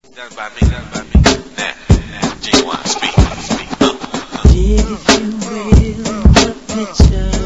Done by me, done by me. Now, Genuine, speak. Did you will the picture